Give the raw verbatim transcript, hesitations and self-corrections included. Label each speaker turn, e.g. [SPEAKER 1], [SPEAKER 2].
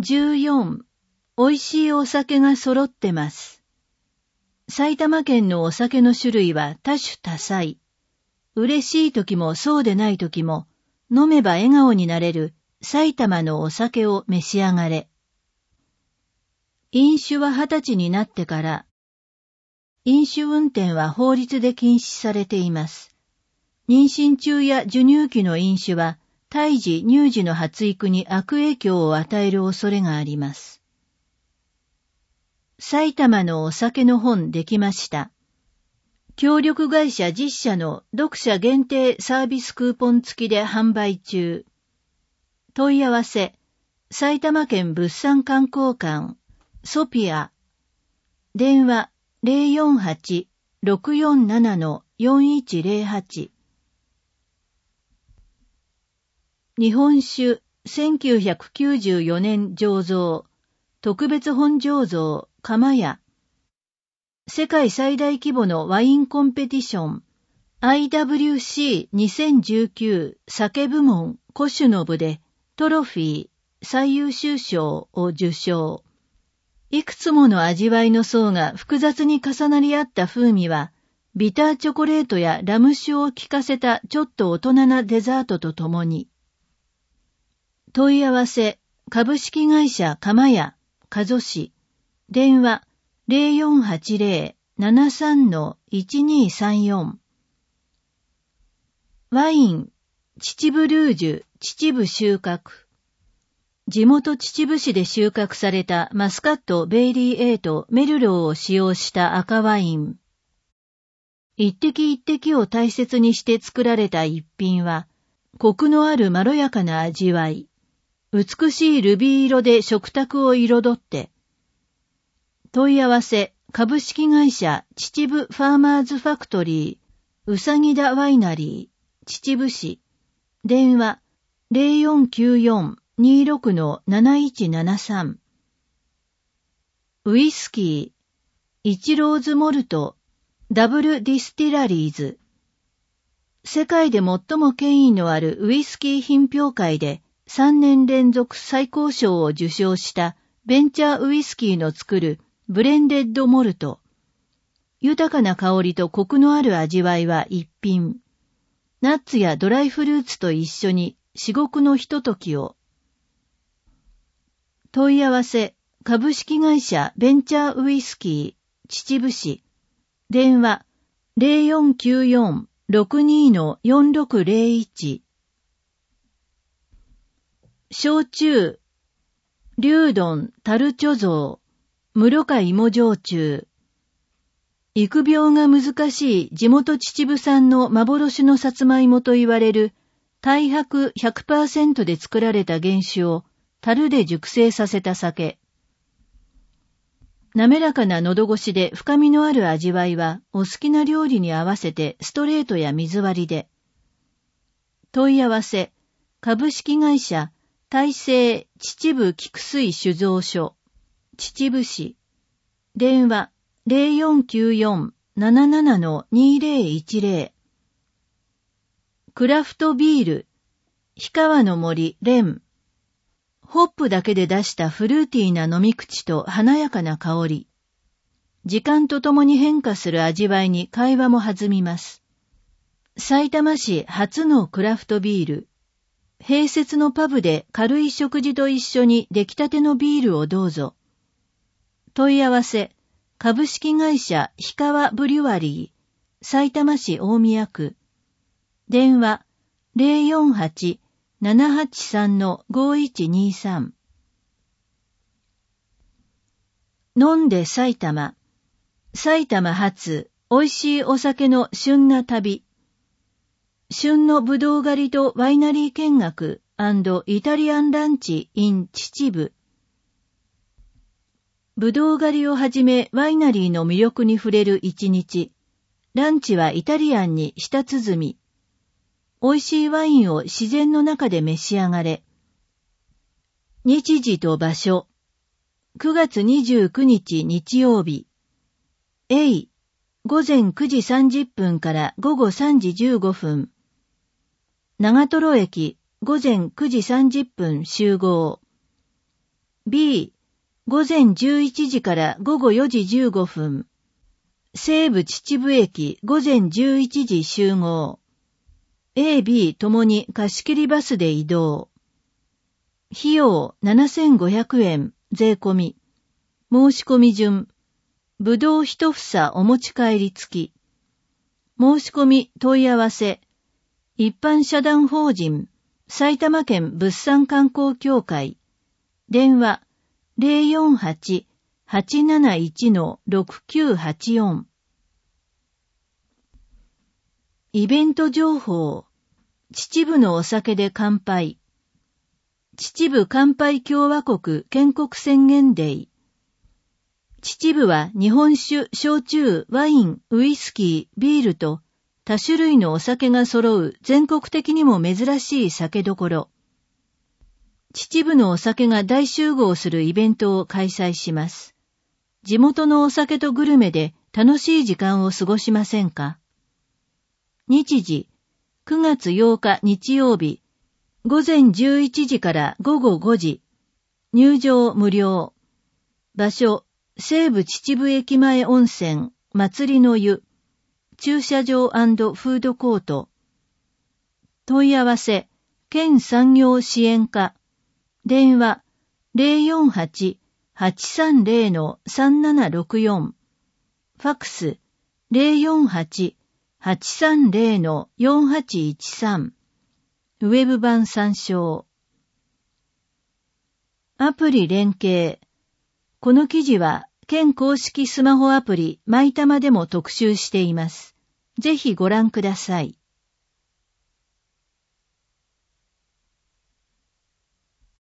[SPEAKER 1] じゅうよん、美味しいお酒が揃ってます。埼玉県のお酒の種類は多種多彩。嬉しい時もそうでない時も、飲めば笑顔になれる埼玉のお酒を召し上がれ。飲酒は二十歳になってから、飲酒運転は法律で禁止されています。妊娠中や授乳期の飲酒は、胎児・乳児の発育に悪影響を与える恐れがあります。埼玉のお酒の本できました。協力会社じっ社の読者限定サービスクーポン付きで販売中。問い合わせ、埼玉県物産観光館、ソピア。電話 ゼロよんはち ろくよんなな よんいちゼロはち。日本酒せんきゅうひゃくきゅうじゅうよねん醸造、特別本醸造、釜屋。世界最大規模のワインコンペティション、アイダブリューシーにせんじゅうきゅう 酒部門古酒の部でトロフィー最優秀賞を受賞。いくつもの味わいの層が複雑に重なり合った風味は、ビターチョコレートやラム酒を効かせたちょっと大人なデザートとともに。問い合わせ、株式会社釜屋、加須市。電話、ゼロよんはちゼロ ななさん いちにさんよん。ワイン、秩父ルージュ、秩父収穫。地元秩父市で収穫されたマスカット、ベイリー エー とメルローを使用した赤ワイン。一滴一滴を大切にして作られた一品は、コクのあるまろやかな味わい。美しいルビー色で食卓を彩って。問い合わせ、株式会社秩父ファーマーズファクトリー、うさぎだワイナリー、秩父市。電話、ゼロよんきゅうよん にろく なないちななさん。ウイスキー、イチローズモルト、ダブルディスティラリーズ。世界で最も権威のあるウイスキー品評会でさんねん連続最高賞を受賞したベンチャーウイスキーの作るブレンデッドモルト。豊かな香りとコクのある味わいは一品。ナッツやドライフルーツと一緒に至極のひとときを。問い合わせ、株式会社ベンチャーウイスキー、秩父市。電話、ゼロよんきゅうよん ろくに よんろくゼロいち。焼酎、龍丼、樽貯蔵、室賀芋焼酎。育苗が難しい地元秩父産の幻のさつまいもと言われる太白 ひゃくパーセント で作られた原酒を樽で熟成させた酒。滑らかな喉越しで深みのある味わいはお好きな料理に合わせてストレートや水割りで。問い合わせ、株式会社大成秩父菊水酒造所、秩父市。電話、ゼロよんきゅうよん なななな にゼロいちゼロ。クラフトビール、氷川の森レン。ホップだけで出したフルーティーな飲み口と華やかな香り。時間とともに変化する味わいに会話も弾みます。さいたま市初のクラフトビール。併設のパブで軽い食事と一緒に出来たてのビールをどうぞ。問い合わせ、株式会社氷川ブリュワリー、さいたま市大宮区。電話、ゼロよんはち ななはちさん ごいちにさん。飲んで埼玉。埼玉発、美味しいお酒の旬な旅。旬のぶどう狩りとワイナリー見学&イタリアンランチ in 秩父。ぶどう狩りをはじめワイナリーの魅力に触れる一日。ランチはイタリアンに舌鼓み。美味しいワインを自然の中で召し上がれ。日時と場所。くがつにじゅうくにち日曜日。A、午前くじさんじゅっぷんから午後さんじじゅうごふん。長瀞駅、午前くじさんじゅっぷん集合。 B、午前じゅういちじから午後よじじゅうごふん。西武秩父駅午前じゅういちじ集合。A、B ともに貸切バスで移動。費用ななせんごひゃくえん、税込み。申し込み順。ぶどう一房お持ち帰り付き。申し込み問い合わせ。一般社団法人、埼玉県物産観光協会。電話 ゼロよんはち はちなないち ろくきゅうはちよん。イベント情報。秩父のお酒で乾杯。秩父乾杯共和国建国宣言デー。秩父は日本酒、焼酎、ワイン、ウイスキー、ビールと多種類のお酒が揃う全国的にも珍しい酒どころ。秩父のお酒が大集合するイベントを開催します。地元のお酒とグルメで楽しい時間を過ごしませんか？日時、くがつようか日曜日、午前じゅういちじから午後ごじ。入場無料。場所、西武秩父駅前温泉、祭りの湯。駐車場&フードコート。問い合わせ、県産業支援課。電話 ゼロよんはち はちさんゼロ さんななろくよん。ファクス ゼロよんはち はちさんゼロ よんはちいちさん。ウェブ版参照。アプリ連携。この記事は県公式スマホアプリマイタマでも特集しています。ぜひご覧ください。